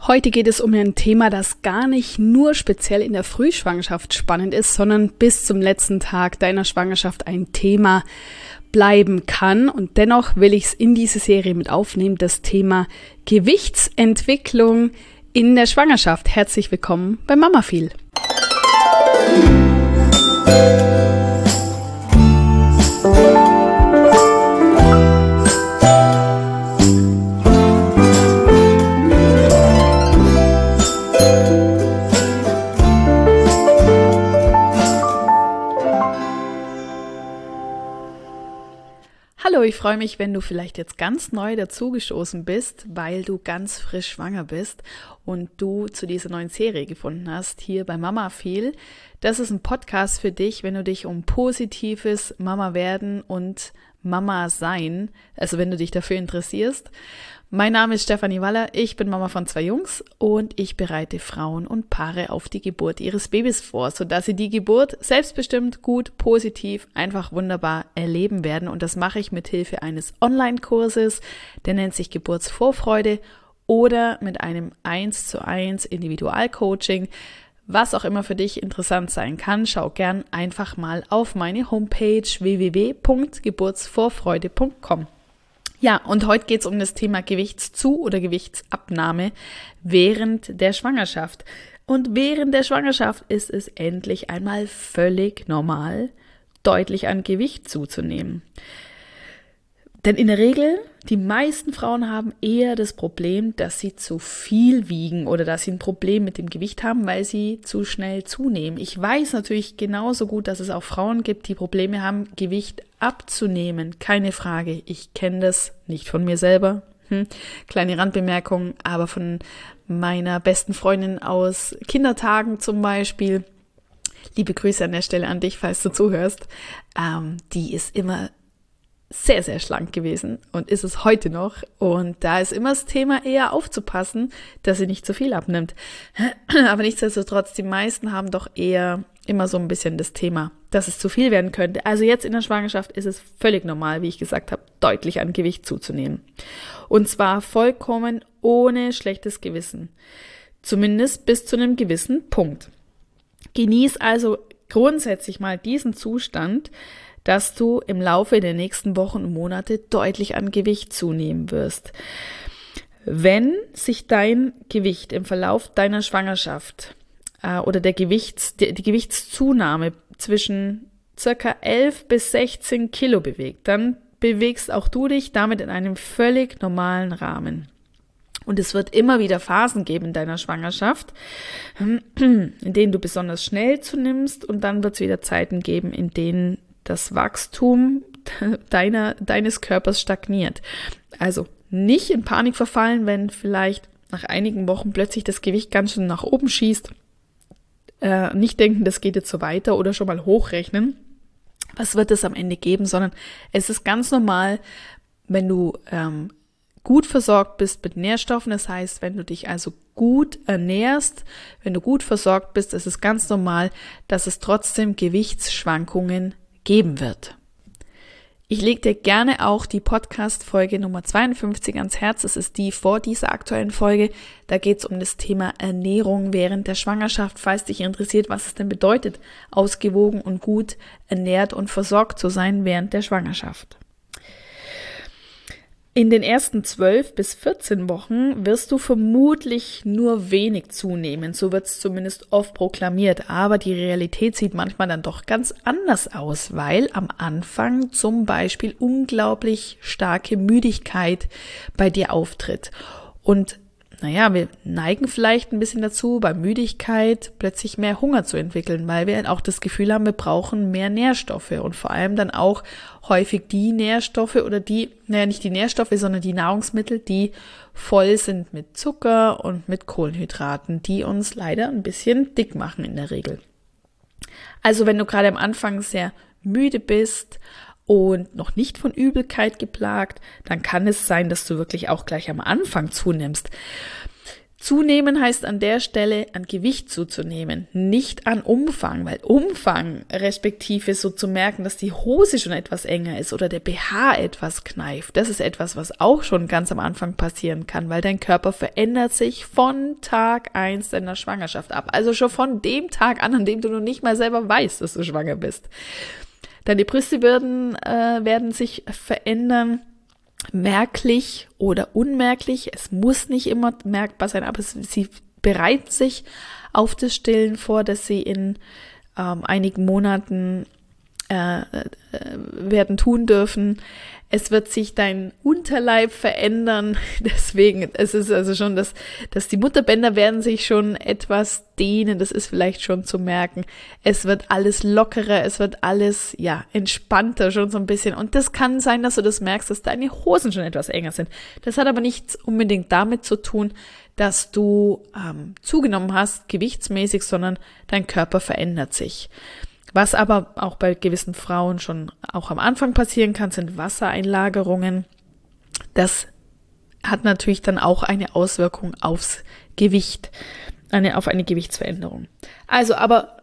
Heute geht es um ein Thema, das gar nicht nur speziell in der Frühschwangerschaft spannend ist, sondern bis zum letzten Tag deiner Schwangerschaft ein Thema bleiben kann. Und dennoch will ich es in diese Serie mit aufnehmen, das Thema Gewichtsentwicklung in der Schwangerschaft. Herzlich willkommen bei Mama Viel. Hallo, ich freue mich, wenn du vielleicht jetzt ganz neu dazugestoßen bist, weil du ganz frisch schwanger bist und du zu dieser neuen Serie gefunden hast, hier bei Mama Viel. Das ist ein Podcast für dich, wenn du dich um positives Mama werden und Mama sein, also wenn du dich dafür interessierst. Mein Name ist Stefanie Waller, ich bin Mama von 2 Jungs und ich bereite Frauen und Paare auf die Geburt ihres Babys vor, sodass sie die Geburt selbstbestimmt, gut, positiv, einfach wunderbar erleben werden. Und das mache ich mit Hilfe eines Online-Kurses, der nennt sich Geburtsvorfreude, oder mit einem 1:1 Individualcoaching. Was auch immer für dich interessant sein kann, schau gern einfach mal auf meine Homepage www.geburtsvorfreude.com. Ja, und heute geht es um das Thema Gewichtszu- oder Gewichtsabnahme während der Schwangerschaft. Und während der Schwangerschaft ist es endlich einmal völlig normal, deutlich an Gewicht zuzunehmen. Denn in der Regel, die meisten Frauen haben eher das Problem, dass sie zu viel wiegen oder dass sie ein Problem mit dem Gewicht haben, weil sie zu schnell zunehmen. Ich weiß natürlich genauso gut, dass es auch Frauen gibt, die Probleme haben, Gewicht abzunehmen. Keine Frage, ich kenne das nicht von mir selber. Kleine Randbemerkung, aber von meiner besten Freundin aus Kindertagen zum Beispiel. Liebe Grüße an der Stelle an dich, falls du zuhörst. Die ist immer sehr, sehr schlank gewesen und ist es heute noch. Und da ist immer das Thema eher aufzupassen, dass sie nicht zu viel abnimmt. Aber nichtsdestotrotz, die meisten haben doch eher immer so ein bisschen das Thema, dass es zu viel werden könnte. Also jetzt in der Schwangerschaft ist es völlig normal, wie ich gesagt habe, deutlich an Gewicht zuzunehmen. Und zwar vollkommen ohne schlechtes Gewissen. Zumindest bis zu einem gewissen Punkt. Genieß also grundsätzlich mal diesen Zustand, dass du im Laufe der nächsten Wochen und Monate deutlich an Gewicht zunehmen wirst. Wenn sich dein Gewicht im Verlauf deiner Schwangerschaft oder die Gewichtszunahme zwischen circa 11 bis 16 Kilo bewegt, dann bewegst auch du dich damit in einem völlig normalen Rahmen. Und es wird immer wieder Phasen geben in deiner Schwangerschaft, in denen du besonders schnell zunimmst, und dann wird es wieder Zeiten geben, in denen das Wachstum deines Körpers stagniert. Also nicht in Panik verfallen, wenn vielleicht nach einigen Wochen plötzlich das Gewicht ganz schön nach oben schießt. Nicht denken, das geht jetzt so weiter, oder schon mal hochrechnen, was wird es am Ende geben, sondern es ist ganz normal, wenn du gut versorgt bist mit Nährstoffen. Das heißt, wenn du dich also gut ernährst, wenn du gut versorgt bist, ist es ganz normal, dass es trotzdem Gewichtsschwankungen geben wird. Ich lege dir gerne auch die Podcast-Folge Nummer 52 ans Herz. Das ist die vor dieser aktuellen Folge. Da geht es um das Thema Ernährung während der Schwangerschaft, falls dich interessiert, was es denn bedeutet, ausgewogen und gut ernährt und versorgt zu sein während der Schwangerschaft. In den ersten 12 bis 14 Wochen wirst du vermutlich nur wenig zunehmen, so wird es zumindest oft proklamiert, aber die Realität sieht manchmal dann doch ganz anders aus, weil am Anfang zum Beispiel unglaublich starke Müdigkeit bei dir auftritt. Und wir neigen vielleicht ein bisschen dazu, bei Müdigkeit plötzlich mehr Hunger zu entwickeln, weil wir auch das Gefühl haben, wir brauchen mehr Nährstoffe und vor allem dann auch häufig die Nährstoffe oder nicht die Nährstoffe, sondern die Nahrungsmittel, die voll sind mit Zucker und mit Kohlenhydraten, die uns leider ein bisschen dick machen in der Regel. Also wenn du gerade am Anfang sehr müde bist und noch nicht von Übelkeit geplagt, dann kann es sein, dass du wirklich auch gleich am Anfang zunimmst. Zunehmen heißt an der Stelle an Gewicht zuzunehmen, nicht an Umfang, weil Umfang respektive so zu merken, dass die Hose schon etwas enger ist oder der BH etwas kneift, das ist etwas, was auch schon ganz am Anfang passieren kann, weil dein Körper verändert sich von Tag 1 deiner Schwangerschaft ab, also schon von dem Tag an dem du noch nicht mal selber weißt, dass du schwanger bist. Deine Brüste werden sich verändern, merklich oder unmerklich. Es muss nicht immer merkbar sein, aber sie bereiten sich auf das Stillen vor, dass sie in einigen Monaten werden tun dürfen. Es wird sich dein Unterleib verändern. Deswegen, es ist also schon, dass die Mutterbänder werden sich schon etwas dehnen. Das ist vielleicht schon zu merken. Es wird alles lockerer, es wird alles, entspannter schon so ein bisschen. Und das kann sein, dass du das merkst, dass deine Hosen schon etwas enger sind. Das hat aber nichts unbedingt damit zu tun, dass du zugenommen hast, gewichtsmäßig, sondern dein Körper verändert sich. Was aber auch bei gewissen Frauen schon auch am Anfang passieren kann, sind Wassereinlagerungen. Das hat natürlich dann auch eine Auswirkung aufs Gewicht, auf eine Gewichtsveränderung. Also, aber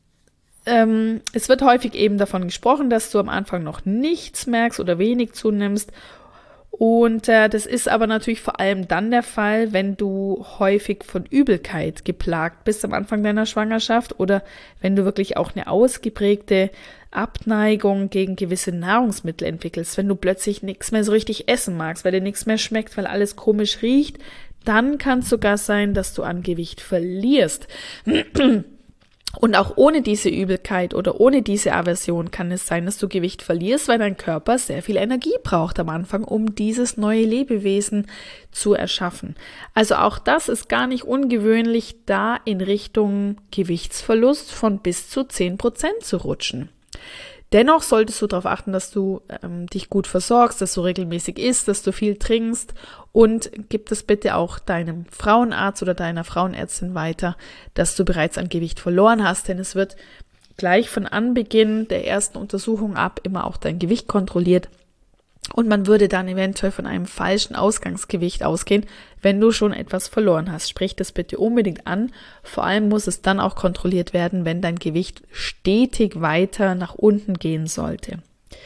es wird häufig eben davon gesprochen, dass du am Anfang noch nichts merkst oder wenig zunimmst. Und das ist aber natürlich vor allem dann der Fall, wenn du häufig von Übelkeit geplagt bist am Anfang deiner Schwangerschaft oder wenn du wirklich auch eine ausgeprägte Abneigung gegen gewisse Nahrungsmittel entwickelst, wenn du plötzlich nichts mehr so richtig essen magst, weil dir nichts mehr schmeckt, weil alles komisch riecht, dann kann es sogar sein, dass du an Gewicht verlierst. Und auch ohne diese Übelkeit oder ohne diese Aversion kann es sein, dass du Gewicht verlierst, weil dein Körper sehr viel Energie braucht am Anfang, um dieses neue Lebewesen zu erschaffen. Also auch das ist gar nicht ungewöhnlich, da in Richtung Gewichtsverlust von bis zu 10% zu rutschen. Dennoch solltest du darauf achten, dass du dich gut versorgst, dass du regelmäßig isst, dass du viel trinkst und gib es bitte auch deinem Frauenarzt oder deiner Frauenärztin weiter, dass du bereits an Gewicht verloren hast, denn es wird gleich von Anbeginn der ersten Untersuchung ab immer auch dein Gewicht kontrolliert. Und man würde dann eventuell von einem falschen Ausgangsgewicht ausgehen, wenn du schon etwas verloren hast. Sprich das bitte unbedingt an. Vor allem muss es dann auch kontrolliert werden, wenn dein Gewicht stetig weiter nach unten gehen sollte.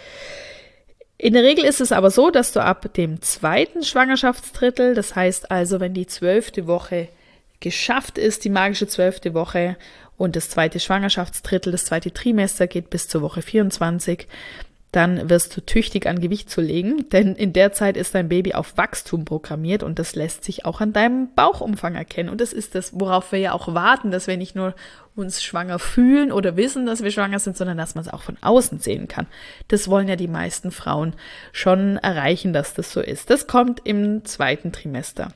In der Regel ist es aber so, dass du ab dem 2. Schwangerschaftsdrittel, das heißt also, wenn die 12. Woche geschafft ist, die magische 12. Woche und das 2. Schwangerschaftsdrittel, das 2. Trimester geht bis zur Woche 24, dann wirst du tüchtig an Gewicht zulegen, denn in der Zeit ist dein Baby auf Wachstum programmiert und das lässt sich auch an deinem Bauchumfang erkennen. Und das ist das, worauf wir ja auch warten, dass wir nicht nur uns schwanger fühlen oder wissen, dass wir schwanger sind, sondern dass man es auch von außen sehen kann. Das wollen ja die meisten Frauen schon erreichen, dass das so ist. Das kommt im 2. Trimester.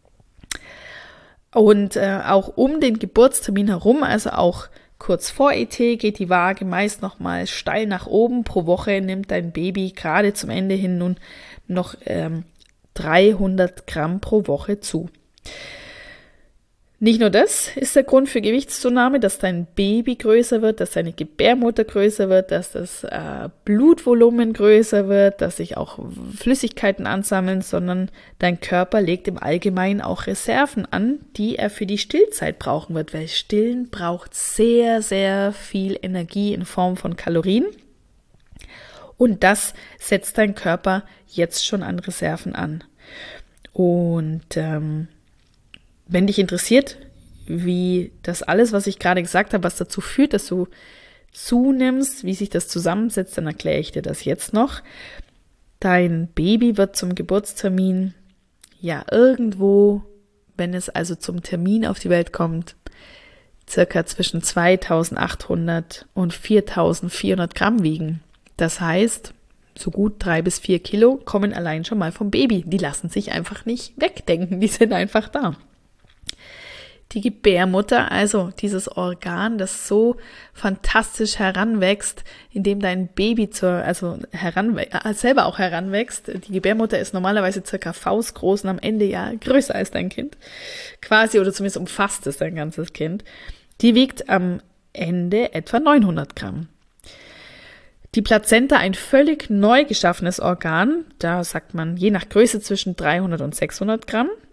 Und auch um den Geburtstermin herum, also auch kurz vor ET, geht die Waage meist nochmal steil nach oben. Pro Woche nimmt dein Baby gerade zum Ende hin nun noch 300 Gramm pro Woche zu. Nicht nur das ist der Grund für Gewichtszunahme, dass dein Baby größer wird, dass deine Gebärmutter größer wird, dass das Blutvolumen größer wird, dass sich auch Flüssigkeiten ansammeln, sondern dein Körper legt im Allgemeinen auch Reserven an, die er für die Stillzeit brauchen wird, weil Stillen braucht sehr, sehr viel Energie in Form von Kalorien und das setzt dein Körper jetzt schon an Reserven an. Und wenn dich interessiert, wie das alles, was ich gerade gesagt habe, was dazu führt, dass du zunimmst, wie sich das zusammensetzt, dann erkläre ich dir das jetzt noch. Dein Baby wird zum Geburtstermin irgendwo, wenn es also zum Termin auf die Welt kommt, circa zwischen 2.800 und 4.400 Gramm wiegen. Das heißt, so gut 3 bis 4 Kilo kommen allein schon mal vom Baby. Die lassen sich einfach nicht wegdenken, die sind einfach da. Die Gebärmutter, also dieses Organ, das so fantastisch heranwächst, indem dein Baby selber auch heranwächst. Die Gebärmutter ist normalerweise circa faustgroß und am Ende größer als dein Kind. Quasi, oder zumindest umfasst es dein ganzes Kind. Die wiegt am Ende etwa 900 Gramm. Die Plazenta, ein völlig neu geschaffenes Organ, da sagt man je nach Größe zwischen 300 und 600 Gramm.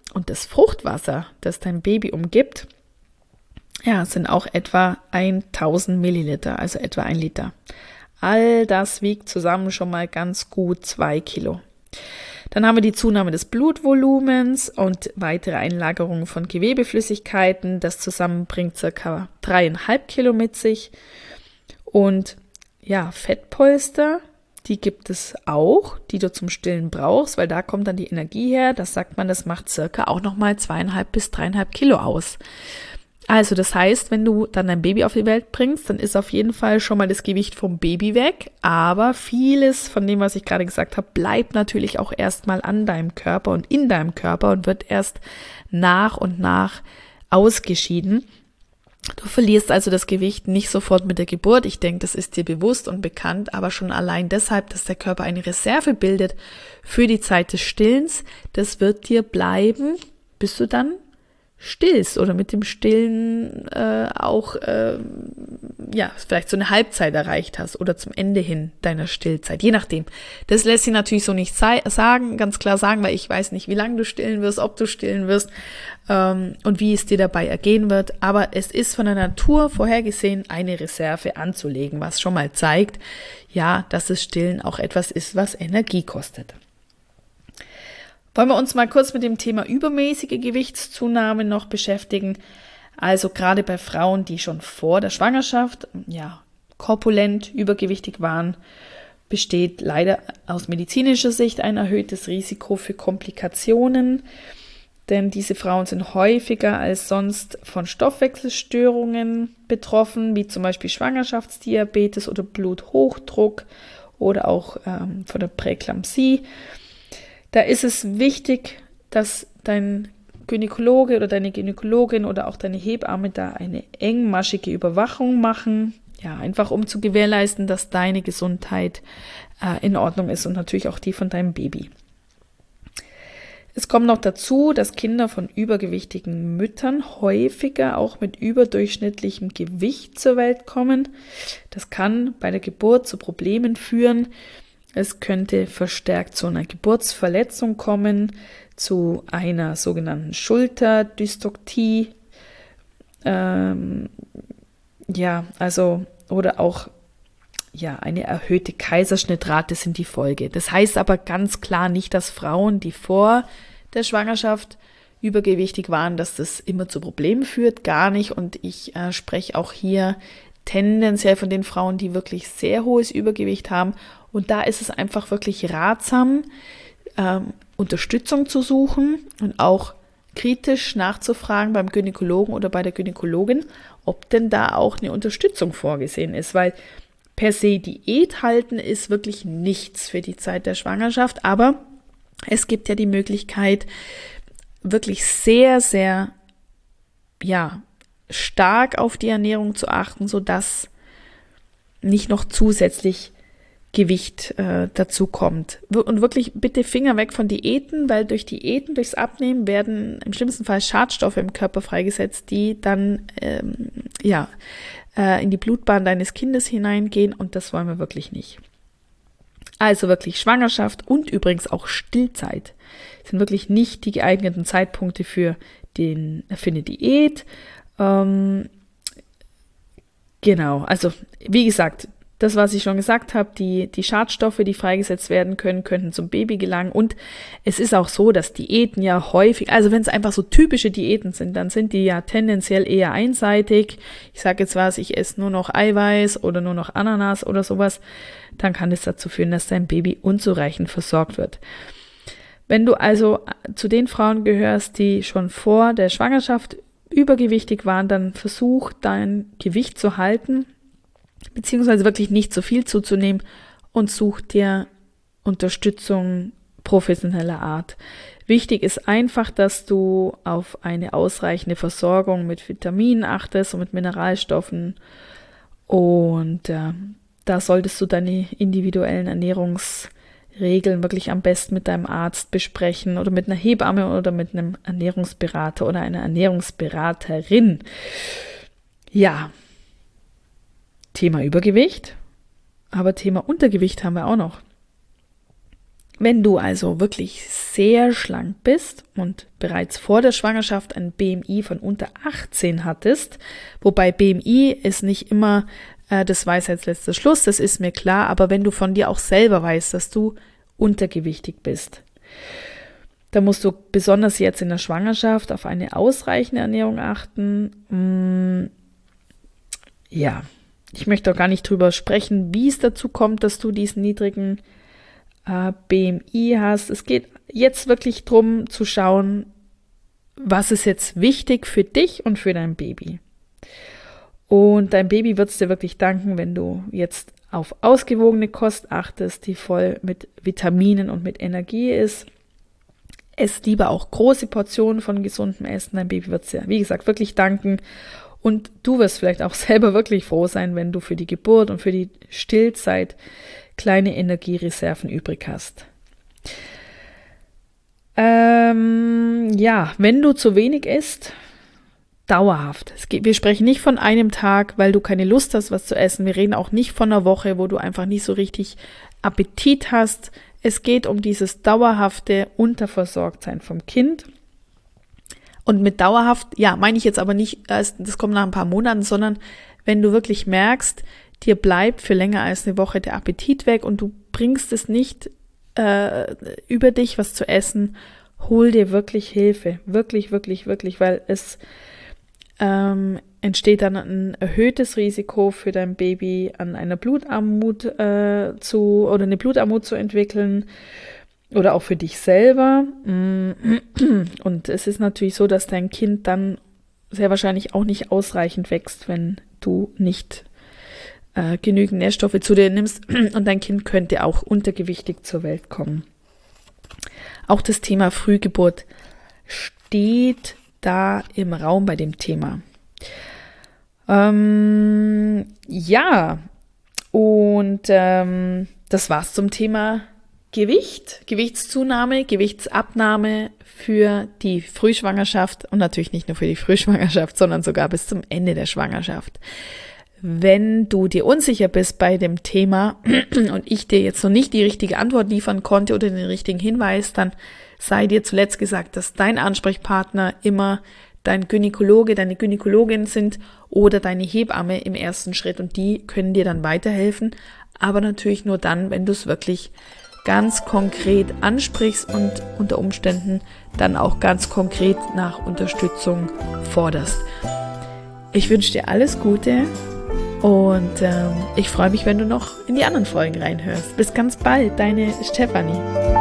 Und das Fruchtwasser, das dein Baby umgibt, ja, sind auch etwa 1000 Milliliter, also etwa 1 Liter. All das wiegt zusammen schon mal ganz gut 2 Kilo. Dann haben wir die Zunahme des Blutvolumens und weitere Einlagerungen von Gewebeflüssigkeiten. Das zusammen bringt ca. 3,5 Kilo mit sich. Und ja, Fettpolster, die gibt es auch, die du zum Stillen brauchst, weil da kommt dann die Energie her. Das sagt man, das macht circa auch nochmal 2,5 bis 3,5 Kilo aus. Also das heißt, wenn du dann dein Baby auf die Welt bringst, dann ist auf jeden Fall schon mal das Gewicht vom Baby weg, aber vieles von dem, was ich gerade gesagt habe, bleibt natürlich auch erstmal an deinem Körper und in deinem Körper und wird erst nach und nach ausgeschieden. Du verlierst also das Gewicht nicht sofort mit der Geburt. Ich denke, das ist dir bewusst und bekannt, aber schon allein deshalb, dass der Körper eine Reserve bildet für die Zeit des Stillens, das wird dir bleiben, bis du dann stillst oder mit dem Stillen vielleicht so eine Halbzeit erreicht hast oder zum Ende hin deiner Stillzeit, je nachdem. Das lässt sich natürlich so nicht ganz klar sagen, weil ich weiß nicht, wie lange du stillen wirst, ob du stillen wirst und wie es dir dabei ergehen wird. Aber es ist von der Natur vorhergesehen, eine Reserve anzulegen, was schon mal zeigt, ja, dass das Stillen auch etwas ist, was Energie kostet. Wollen wir uns mal kurz mit dem Thema übermäßige Gewichtszunahme noch beschäftigen. Also gerade bei Frauen, die schon vor der Schwangerschaft korpulent, übergewichtig waren, besteht leider aus medizinischer Sicht ein erhöhtes Risiko für Komplikationen, denn diese Frauen sind häufiger als sonst von Stoffwechselstörungen betroffen, wie zum Beispiel Schwangerschaftsdiabetes oder Bluthochdruck oder auch von der Präeklampsie. Da ist es wichtig, dass dein Gynäkologe oder deine Gynäkologin oder auch deine Hebamme da eine engmaschige Überwachung machen, ja, einfach um zu gewährleisten, dass deine Gesundheit in Ordnung ist und natürlich auch die von deinem Baby. Es kommt noch dazu, dass Kinder von übergewichtigen Müttern häufiger auch mit überdurchschnittlichem Gewicht zur Welt kommen. Das kann bei der Geburt zu Problemen führen. Es könnte verstärkt zu einer Geburtsverletzung kommen, zu einer sogenannten Schulterdystrophie, oder auch eine erhöhte Kaiserschnittrate sind die Folge. Das heißt aber ganz klar nicht, dass Frauen, die vor der Schwangerschaft übergewichtig waren, dass das immer zu Problemen führt, gar nicht. Und ich spreche auch hier tendenziell von den Frauen, die wirklich sehr hohes Übergewicht haben. Und da ist es einfach wirklich ratsam, Unterstützung zu suchen und auch kritisch nachzufragen beim Gynäkologen oder bei der Gynäkologin, ob denn da auch eine Unterstützung vorgesehen ist, weil per se Diät halten ist wirklich nichts für die Zeit der Schwangerschaft, aber es gibt ja die Möglichkeit, wirklich sehr, sehr, stark auf die Ernährung zu achten, sodass nicht noch zusätzlich Gewicht dazu kommt. Und wirklich bitte Finger weg von Diäten, weil durch Diäten, durchs Abnehmen werden im schlimmsten Fall Schadstoffe im Körper freigesetzt, die dann in die Blutbahn deines Kindes hineingehen und das wollen wir wirklich nicht. Also wirklich Schwangerschaft und übrigens auch Stillzeit sind wirklich nicht die geeigneten Zeitpunkte für eine Diät. Genau, also wie gesagt, das, was ich schon gesagt habe, die Schadstoffe, die freigesetzt werden können, könnten zum Baby gelangen. Und es ist auch so, dass Diäten ja häufig, also wenn es einfach so typische Diäten sind, dann sind die ja tendenziell eher einseitig. Ich sage jetzt was, ich esse nur noch Eiweiß oder nur noch Ananas oder sowas, dann kann es dazu führen, dass dein Baby unzureichend versorgt wird. Wenn du also zu den Frauen gehörst, die schon vor der Schwangerschaft übergewichtig waren, dann versuch dein Gewicht zu halten, beziehungsweise wirklich nicht zu viel zuzunehmen und such dir Unterstützung professioneller Art. Wichtig ist einfach, dass du auf eine ausreichende Versorgung mit Vitaminen achtest und mit Mineralstoffen und da solltest du deine individuellen Ernährungsregeln wirklich am besten mit deinem Arzt besprechen oder mit einer Hebamme oder mit einem Ernährungsberater oder einer Ernährungsberaterin. Ja, Thema Übergewicht, aber Thema Untergewicht haben wir auch noch. Wenn du also wirklich sehr schlank bist und bereits vor der Schwangerschaft ein BMI von unter 18 hattest, wobei BMI ist nicht immer das Weisheitsletzter Schluss, das ist mir klar, aber wenn du von dir auch selber weißt, dass du untergewichtig bist, dann musst du besonders jetzt in der Schwangerschaft auf eine ausreichende Ernährung achten. Ja, ich möchte auch gar nicht drüber sprechen, wie es dazu kommt, dass du diesen niedrigen BMI hast. Es geht jetzt wirklich darum zu schauen, was ist jetzt wichtig für dich und für dein Baby. Und dein Baby wird es dir wirklich danken, wenn du jetzt auf ausgewogene Kost achtest, die voll mit Vitaminen und mit Energie ist. Ess lieber auch große Portionen von gesundem Essen. Dein Baby wird es dir, wie gesagt, wirklich danken. Und du wirst vielleicht auch selber wirklich froh sein, wenn du für die Geburt und für die Stillzeit kleine Energiereserven übrig hast. Wenn du zu wenig isst, dauerhaft. Wir sprechen nicht von einem Tag, weil du keine Lust hast, was zu essen. Wir reden auch nicht von einer Woche, wo du einfach nicht so richtig Appetit hast. Es geht um dieses dauerhafte Unterversorgtsein vom Kind. Und mit dauerhaft, meine ich jetzt aber nicht, das kommt nach ein paar Monaten, sondern wenn du wirklich merkst, dir bleibt für länger als eine Woche der Appetit weg und du bringst es nicht über dich, was zu essen, hol dir wirklich Hilfe. Wirklich, wirklich, wirklich, weil es entsteht dann ein erhöhtes Risiko für dein Baby, an einer Blutarmut eine Blutarmut zu entwickeln oder auch für dich selber. Und es ist natürlich so, dass dein Kind dann sehr wahrscheinlich auch nicht ausreichend wächst, wenn du nicht genügend Nährstoffe zu dir nimmst, und dein Kind könnte auch untergewichtig zur Welt kommen. Auch das Thema Frühgeburt steht da im Raum bei dem Thema. Das war's zum Thema Gewicht, Gewichtszunahme, Gewichtsabnahme für die Frühschwangerschaft und natürlich nicht nur für die Frühschwangerschaft, sondern sogar bis zum Ende der Schwangerschaft. Wenn du dir unsicher bist bei dem Thema und ich dir jetzt noch nicht die richtige Antwort liefern konnte oder den richtigen Hinweis, dann sei dir zuletzt gesagt, dass dein Ansprechpartner immer dein Gynäkologe, deine Gynäkologin sind oder deine Hebamme im ersten Schritt, und die können dir dann weiterhelfen, aber natürlich nur dann, wenn du es wirklich ganz konkret ansprichst und unter Umständen dann auch ganz konkret nach Unterstützung forderst. Ich wünsche dir alles Gute. Und ich freue mich, wenn du noch in die anderen Folgen reinhörst. Bis ganz bald, deine Stefanie.